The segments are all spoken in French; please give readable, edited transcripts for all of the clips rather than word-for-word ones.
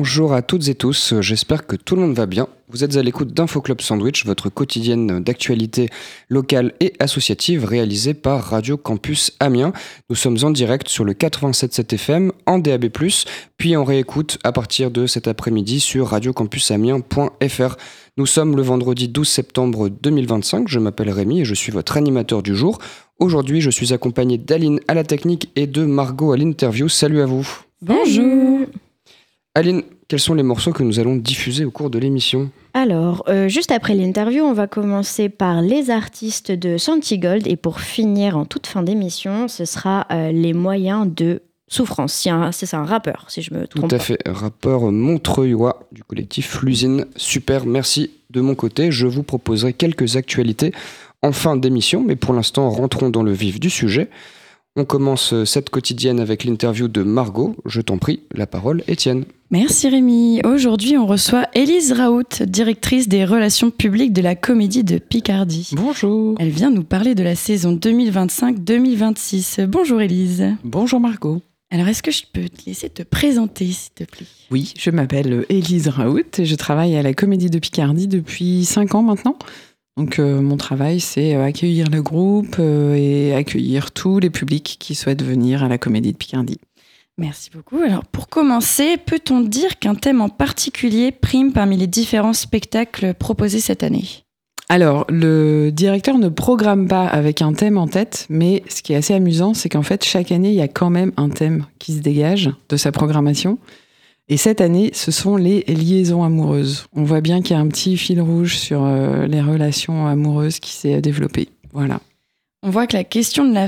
Bonjour à toutes et tous, j'espère que tout le monde va bien. Vous êtes à l'écoute d'Info Club Sandwich, votre quotidienne d'actualité locale et associative réalisée par Radio Campus Amiens. Nous sommes en direct sur le 87.7 FM, en DAB+, puis en réécoute à partir de cet après-midi sur radiocampusamiens.fr. Nous sommes le vendredi 12 septembre 2025, je m'appelle Rémi et je suis votre animateur du jour. Aujourd'hui, je suis accompagné d'Aline à la technique et de Margot à l'interview. Salut à vous. Bonjour. Aline, quels sont les morceaux que nous allons diffuser au cours de l'émission ? Alors, juste après l'interview, on va commencer par les artistes de Santigold et pour finir en toute fin d'émission, ce sera les moyens de Souffrance. C'est un rappeur, si je me trompe pas. Tout à pas. fait, rappeur montreuillois du collectif L'Usine. Super, merci. De mon côté, je vous proposerai quelques actualités en fin d'émission, mais pour l'instant, rentrons dans le vif du sujet. On commence cette quotidienne avec l'interview de Margot. Je t'en prie, la parole est tienne. Merci Rémi. Aujourd'hui, on reçoit Élise Raoult, directrice des relations publiques de la Comédie de Picardie. Bonjour. Elle vient nous parler de la saison 2025-2026. Bonjour Élise. Bonjour Margot. Alors, est-ce que je peux te laisser te présenter, s'il te plaît ? Oui, je m'appelle Élise Raoult et je travaille à la Comédie de Picardie depuis 5 ans maintenant. Donc mon travail, c'est accueillir le groupe et accueillir tous les publics qui souhaitent venir à la Comédie de Picardie. Merci beaucoup. Alors pour commencer, peut-on dire qu'un thème en particulier prime parmi les différents spectacles proposés cette année ? Alors, le directeur ne programme pas avec un thème en tête, mais ce qui est assez amusant, c'est qu'en fait, chaque année, il y a quand même un thème qui se dégage de sa programmation. Et cette année, ce sont les liaisons amoureuses. On voit bien qu'il y a un petit fil rouge sur les relations amoureuses qui s'est développé. Voilà. On voit que la question de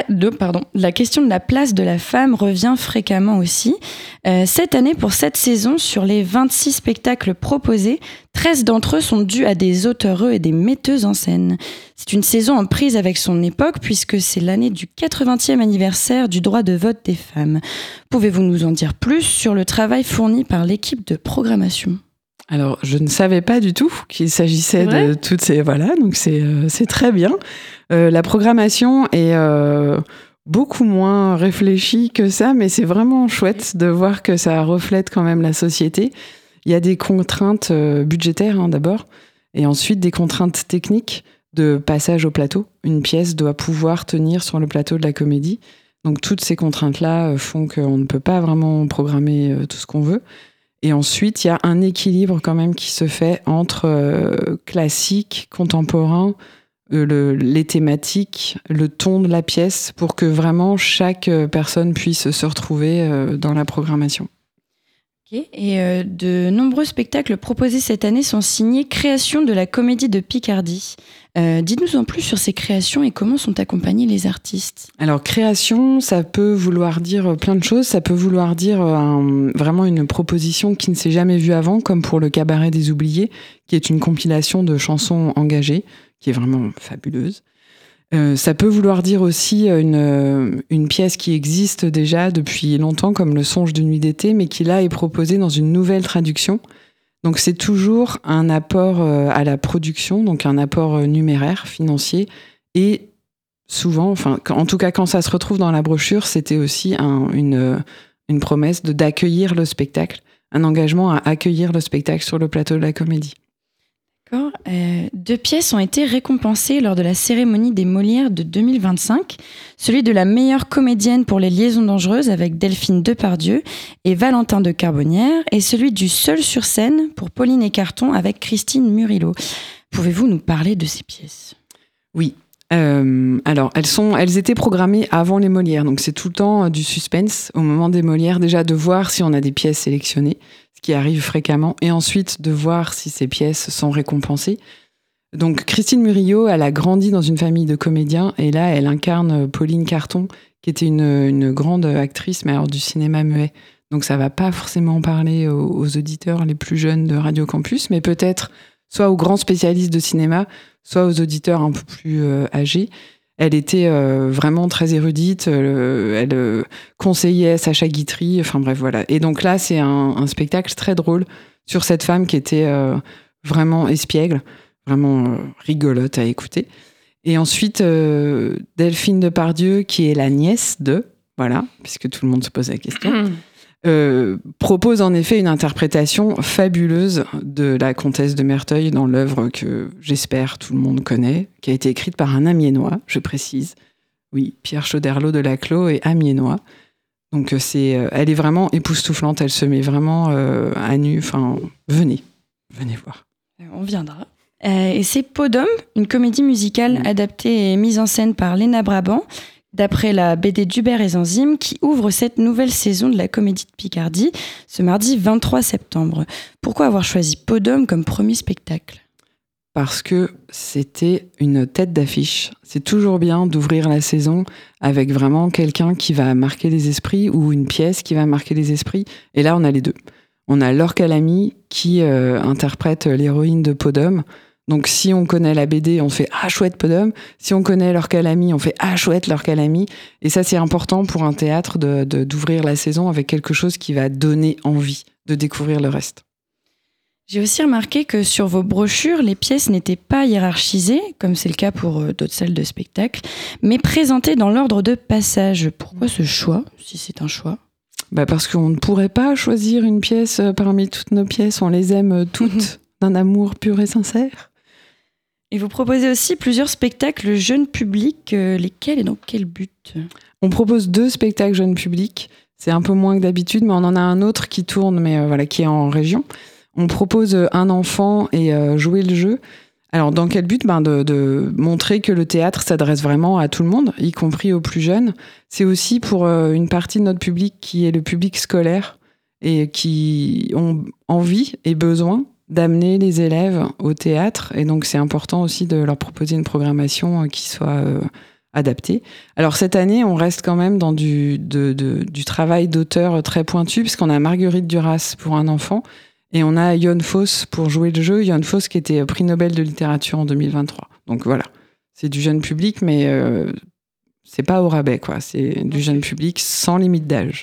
la place de la femme revient fréquemment aussi. Cette année, pour cette saison, sur les 26 spectacles proposés, 13 d'entre eux sont dus à des auteurs et des metteuses en scène. C'est une saison en prise avec son époque puisque c'est l'année du 80e anniversaire du droit de vote des femmes. Pouvez-vous nous en dire plus sur le travail fourni par l'équipe de programmation ? Alors, je ne savais pas du tout qu'il s'agissait de toutes ces... Voilà, donc c'est très bien. La programmation est beaucoup moins réfléchie que ça, mais c'est vraiment chouette de voir que ça reflète quand même la société. Il y a des contraintes budgétaires d'abord, et ensuite des contraintes techniques de passage au plateau. Une pièce doit pouvoir tenir sur le plateau de la comédie. Donc toutes ces contraintes-là font qu'on ne peut pas vraiment programmer tout ce qu'on veut. Et ensuite, il y a un équilibre quand même qui se fait entre classique, contemporain, les thématiques, le ton de la pièce, pour que vraiment chaque personne puisse se retrouver dans la programmation. Okay. Et de nombreux spectacles proposés cette année sont signés Création de la Comédie de Picardie. Dites-nous en plus sur ces créations et comment sont accompagnés les artistes. Alors, création, ça peut vouloir dire plein de choses. Ça peut vouloir dire vraiment une proposition qui ne s'est jamais vue avant, comme pour le Cabaret des Oubliés, qui est une compilation de chansons engagées, qui est vraiment fabuleuse. Ça peut vouloir dire aussi une pièce qui existe déjà depuis longtemps, comme Le Songe d'une nuit d'été, mais qui là est proposée dans une nouvelle traduction. Donc c'est toujours un apport à la production, donc un apport numéraire, financier, et souvent, en tout cas quand ça se retrouve dans la brochure, c'était aussi une promesse d'accueillir le spectacle, un engagement à accueillir le spectacle sur le plateau de la Comédie. D'accord. 2 pièces ont été récompensées lors de la cérémonie des Molières de 2025. Celui de la meilleure comédienne pour Les Liaisons dangereuses avec Delphine Depardieu et Valentin de Carbonnière, et celui du Seul sur scène pour Pauline Écarton avec Christine Murillo. Pouvez-vous nous parler de ces pièces ? Oui. Alors, elles étaient programmées avant les Molières, donc c'est tout le temps du suspense au moment des Molières, déjà de voir si on a des pièces sélectionnées, ce qui arrive fréquemment, et ensuite de voir si ces pièces sont récompensées. Donc Christine Murillo, elle a grandi dans une famille de comédiens, et là, elle incarne Pauline Carton, qui était une grande actrice, mais alors du cinéma muet. Donc ça va pas forcément parler aux auditeurs les plus jeunes de Radio Campus, mais peut-être soit aux grands spécialistes de cinéma, soit aux auditeurs un peu plus âgés. Elle était vraiment très érudite, elle conseillait Sacha Guitry, enfin bref, voilà. Et donc là, c'est un spectacle très drôle sur cette femme qui était vraiment espiègle, vraiment rigolote à écouter. Et ensuite, Delphine Depardieu, qui est la nièce de, voilà, puisque tout le monde se pose la question, propose en effet une interprétation fabuleuse de la comtesse de Merteuil dans l'œuvre que j'espère tout le monde connaît, qui a été écrite par un Amiénois, je précise. Oui, Pierre Choderlos de Laclos est Amiénois. Donc elle est vraiment époustouflante, elle se met vraiment à nu. Enfin, venez voir. On viendra. Et c'est Podum, une comédie musicale adaptée et mise en scène par Léna Brabant, d'après la BD d'Hubert et Zanzime, qui ouvre cette nouvelle saison de la Comédie de Picardie, ce mardi 23 septembre. Pourquoi avoir choisi Podum comme premier spectacle ? Parce que c'était une tête d'affiche. C'est toujours bien d'ouvrir la saison avec vraiment quelqu'un qui va marquer les esprits ou une pièce qui va marquer les esprits. Et là, on a les deux. On a Laure Calamy qui interprète l'héroïne de Podum. Donc si on connaît la BD, on fait « Ah, chouette Podum ». Si on connaît Laure Calamy, on fait « Ah, chouette Laure Calamy ». Et ça, c'est important pour un théâtre d'ouvrir la saison avec quelque chose qui va donner envie de découvrir le reste. J'ai aussi remarqué que sur vos brochures, les pièces n'étaient pas hiérarchisées, comme c'est le cas pour d'autres salles de spectacle, mais présentées dans l'ordre de passage. Pourquoi ce choix, si c'est un choix ? Parce qu'on ne pourrait pas choisir une pièce parmi toutes nos pièces. On les aime toutes d'un amour pur et sincère. Et vous proposez aussi plusieurs spectacles jeunes publics. Lesquels et dans quel but ? On propose 2 spectacles jeunes publics. C'est un peu moins que d'habitude, mais on en a un autre qui tourne, mais qui est en région. On propose Un enfant et Jouer le jeu. Alors, dans quel but ? De montrer que le théâtre s'adresse vraiment à tout le monde, y compris aux plus jeunes. C'est aussi pour une partie de notre public qui est le public scolaire et qui ont envie et besoin d'amener les élèves au théâtre. Et donc, c'est important aussi de leur proposer une programmation qui soit adaptée. Alors, cette année, on reste quand même dans du travail d'auteur très pointu, puisqu'on a Marguerite Duras pour Un enfant, et on a Jon Fosse pour Jouer le jeu. Jon Fosse qui était prix Nobel de littérature en 2023. Donc voilà, c'est du jeune public, mais c'est pas au rabais, quoi. C'est du jeune public sans limite d'âge.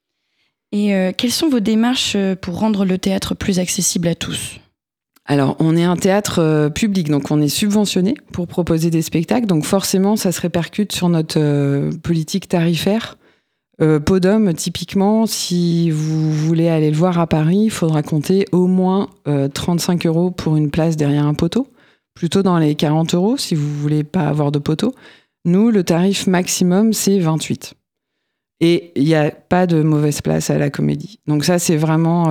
Et quelles sont vos démarches pour rendre le théâtre plus accessible à tous ? Alors, on est un théâtre public, donc on est subventionné pour proposer des spectacles. Donc forcément, ça se répercute sur notre politique tarifaire. Podum, typiquement, si vous voulez aller le voir à Paris, il faudra compter au moins 35 € pour une place derrière un poteau, plutôt dans les 40 € si vous voulez pas avoir de poteau. Nous, le tarif maximum, c'est 28. Et il n'y a pas de mauvaise place à la Comédie. Donc ça, c'est vraiment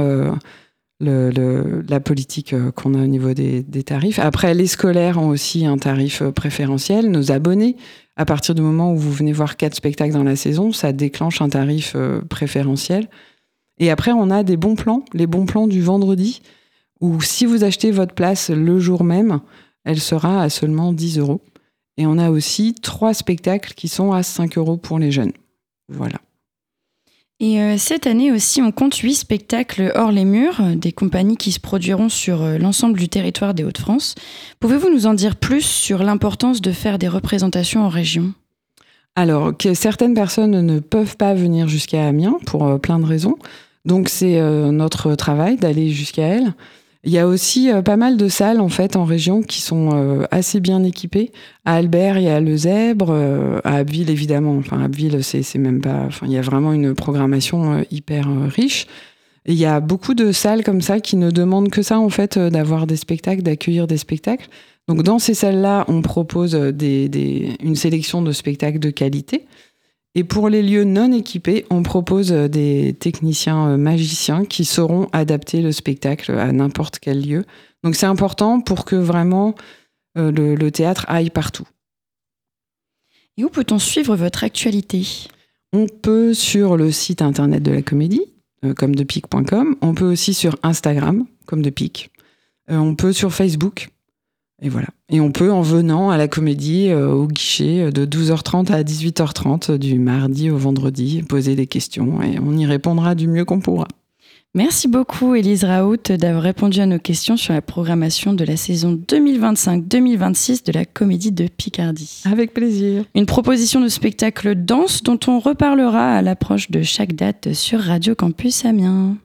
la politique qu'on a au niveau des tarifs. Après, les scolaires ont aussi un tarif préférentiel. Nos abonnés, à partir du moment où vous venez voir 4 spectacles dans la saison, ça déclenche un tarif préférentiel. Et après, on a des bons plans, les bons plans du vendredi, où si vous achetez votre place le jour même, elle sera à seulement 10 €. Et on a aussi 3 spectacles qui sont à 5 € pour les jeunes. Voilà. Et cette année aussi, on compte 8 spectacles hors les murs, des compagnies qui se produiront sur l'ensemble du territoire des Hauts-de-France. Pouvez-vous nous en dire plus sur l'importance de faire des représentations en région ? Alors, que certaines personnes ne peuvent pas venir jusqu'à Amiens pour plein de raisons. Donc, c'est notre travail d'aller jusqu'à elles. Il y a aussi pas mal de salles en fait en région qui sont assez bien équipées. À Albert, il y a le Zèbre, à Abbeville évidemment. Enfin, Abbeville, c'est même pas. Enfin, il y a vraiment une programmation hyper riche. Et il y a beaucoup de salles comme ça qui ne demandent que ça en fait, d'avoir des spectacles, d'accueillir des spectacles. Donc dans ces salles-là, on propose une sélection de spectacles de qualité. Et pour les lieux non équipés, on propose des techniciens magiciens qui sauront adapter le spectacle à n'importe quel lieu. Donc c'est important pour que vraiment le théâtre aille partout. Et où peut-on suivre votre actualité ? On peut sur le site internet de la Comédie, comdepic.com. On peut aussi sur Instagram, comdepic. On peut sur Facebook. Et voilà. Et on peut, en venant à la Comédie, au guichet, de 12h30 à 18h30, du mardi au vendredi, poser des questions et on y répondra du mieux qu'on pourra. Merci beaucoup, Élise Raoult, d'avoir répondu à nos questions sur la programmation de la saison 2025-2026 de la Comédie de Picardie. Avec plaisir. Une proposition de spectacle danse dont on reparlera à l'approche de chaque date sur Radio Campus Amiens.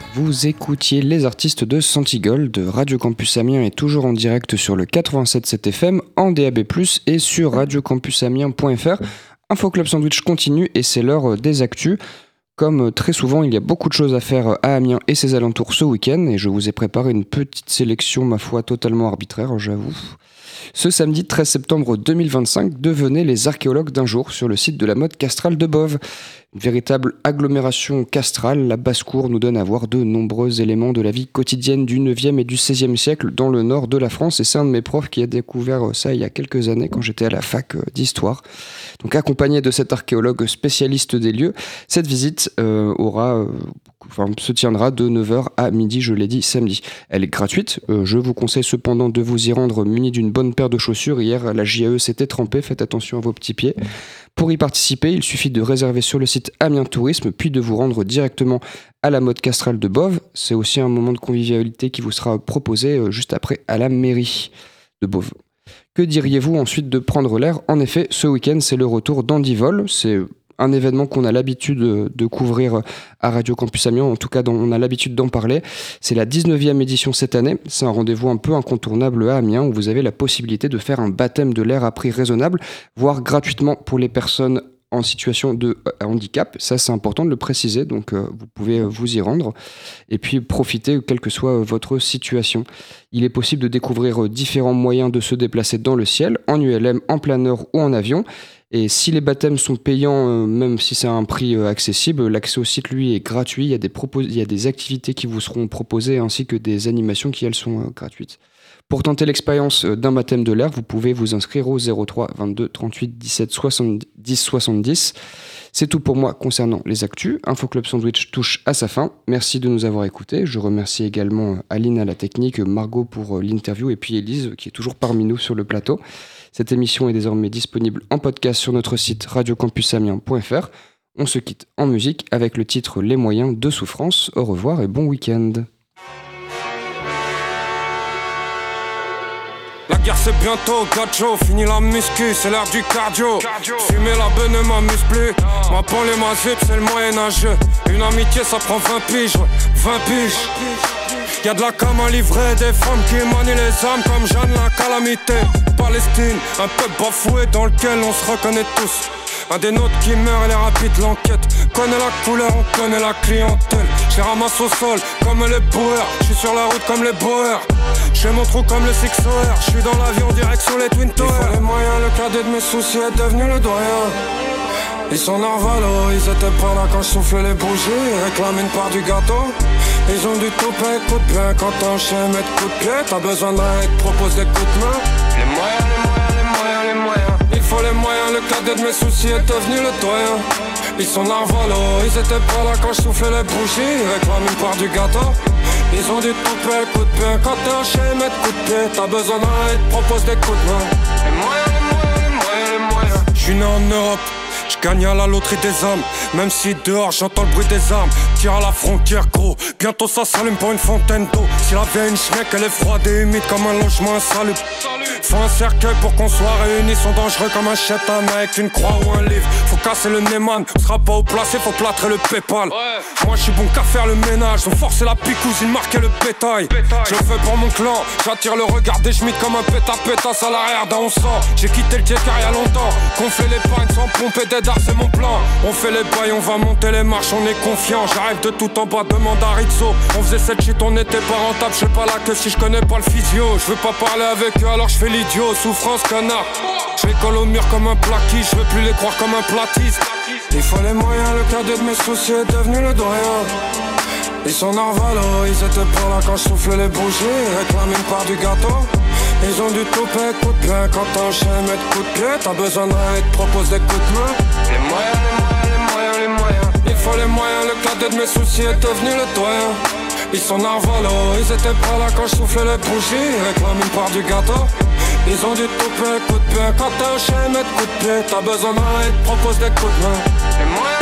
Vous écoutiez les artistes de Santigold. Radio Campus Amiens est toujours en direct sur le 87.7 FM, en DAB+, et sur radiocampusamiens.fr. Info Club Sandwich continue et c'est l'heure des actus. Comme très souvent, il y a beaucoup de choses à faire à Amiens et ses alentours ce week-end, et je vous ai préparé une petite sélection, ma foi, totalement arbitraire, j'avoue. Ce samedi 13 septembre 2025, devenez les archéologues d'un jour sur le site de la motte castrale de Boves. Une véritable agglomération castrale, la basse-cour nous donne à voir de nombreux éléments de la vie quotidienne du 9e et du 16e siècle dans le nord de la France. Et c'est un de mes profs qui a découvert ça il y a quelques années quand j'étais à la fac d'histoire. Donc accompagné de cet archéologue spécialiste des lieux, cette visite se tiendra de 9h à midi, je l'ai dit, samedi. Elle est gratuite, je vous conseille cependant de vous y rendre muni d'une bonne paire de chaussures. Hier, la JAE s'était trempée, faites attention à vos petits pieds. Pour y participer, il suffit de réserver sur le site Amiens Tourisme, puis de vous rendre directement à la motte castrale de Boves. C'est aussi un moment de convivialité qui vous sera proposé juste après à la mairie de Boves. Que diriez-vous ensuite de prendre l'air ? En effet, ce week-end, c'est le retour d'Handivol. C'est un événement qu'on a l'habitude de couvrir à Radio Campus Amiens, en tout cas on a l'habitude d'en parler. C'est la 19e édition cette année, c'est un rendez-vous un peu incontournable à Amiens où vous avez la possibilité de faire un baptême de l'air à prix raisonnable, voire gratuitement pour les personnes en situation de handicap. Ça, c'est important de le préciser, donc vous pouvez vous y rendre et puis profiter quelle que soit votre situation. Il est possible de découvrir différents moyens de se déplacer dans le ciel, en ULM, en planeur ou en avion. Et si les baptêmes sont payants, même si c'est à un prix accessible, l'accès au site, lui, est gratuit. Il y a des activités qui vous seront proposées ainsi que des animations qui, elles, sont gratuites. Pour tenter l'expérience d'un baptême de l'air, vous pouvez vous inscrire au 03 22 38 17 70 70. C'est tout pour moi concernant les actus. Info Club Sandwich touche à sa fin. Merci de nous avoir écoutés. Je remercie également Aline à la technique, Margot pour l'interview et puis Élise qui est toujours parmi nous sur le plateau. Cette émission est désormais disponible en podcast sur notre site radiocampusamiens.fr. On se quitte en musique avec le titre Les moyens de souffrance. Au revoir et bon week-end. La guerre c'est bientôt, gacho, fini la muscu, c'est l'heure du cardio. Fumer la beuh ne m'amuse plus, ma banlieue, ma zip, c'est le moyen-âge. Une amitié ça prend 20 piges, 20 piges. Y'a de la cam à livrer, des femmes qui manient les âmes comme Jeanne la calamité. Palestine, un peuple bafoué dans lequel on se reconnaît tous. Un des nôtres qui meurt, elle est rapide l'enquête. Connaît la couleur, on connaît la clientèle. J'les ramasse au sol comme les boueurs. J'suis sur la route comme les boers. J'fais mon trou comme le Sixer. J'suis dans l'avion direction les Twin Towers. Il faut les moyens, le cadet de mes soucis est devenu le doyen. Ils sont narvalos, ils étaient pas là quand j'soufflais les bougies. Ils réclament une part du gâteau. Ils ont du tout paix, coup de bien. Quand t'enchaînes, mettre coup de pied. T'as besoin d'un te propose des coups de main. Les moyens, les moyens, les moyens, les moyens. Il faut les moyens, le cadet de mes soucis est devenu le doyen. Ils sont narvalos, ils étaient pas là quand je soufflais les bougies. Ils réclament une part du gâteau. Ils ont du tout paix, coup de pied. Quand t'es enchaîné, mettre coup de pied. T'as besoin d'un te propose des coups de main. Les moyens, les moyens, les moyens, les moyens. J'suis né en Europe. Je gagne à la loterie des âmes. Même si dehors j'entends le bruit des armes. Tire à la frontière gros. Bientôt ça s'allume pour une fontaine d'eau. Si la vie a une schneck elle est froide et humide comme un logement insalubre. Faut un cercueil pour qu'on soit réunis. Sont dangereux comme un chétan avec une croix ou un livre. Faut casser le Neyman, on sera pas au placé, faut plâtrer le Paypal. Moi je suis bon qu'à faire le ménage. Faut forcer la picousine, marquer le bétail. Je le fais pour mon clan, j'attire le regard des schmitts comme un pétasse à l'arrière d'un 1100. J'ai quitté le car il y a longtemps. Gonfler les pagnes sans pomper des dards, c'est mon plan. On fait les bails, on va monter les marches, on est confiant. J'arrive de tout en bas, demande à Rizzo. On faisait cette shit, on n'était pas rentable. Je sais pas la queue si je connais pas le physio. Je veux pas parler avec eux alors je fais l'idiot. Souffrance canard. Je les colle au mur comme un plaquis. Je veux plus les croire comme un platiste. Il faut les moyens, le cadet de mes soucis est devenu le doyen. Ils sont narvalos, ils étaient pas là quand je soufflais les bougies. Ils réclament une part du gâteau. Ils ont du toupet, coup de bien. Quand t'enchaînes, mettre coup de pied. T'as besoin d'un te propose des coups de main. Les moyens, les moyens, les moyens, les moyens. Il faut les moyens, le cadet de mes soucis est devenu le doyen. Ils sont narvalos, ils étaient pas là quand je soufflais les bougies. Ils réclament une part du gâteau. Ils ont du toupet, coup de pied. Quand t'enchaînes, mettre coup de pied. T'as besoin d'un te propose des coups de main. Les moyens.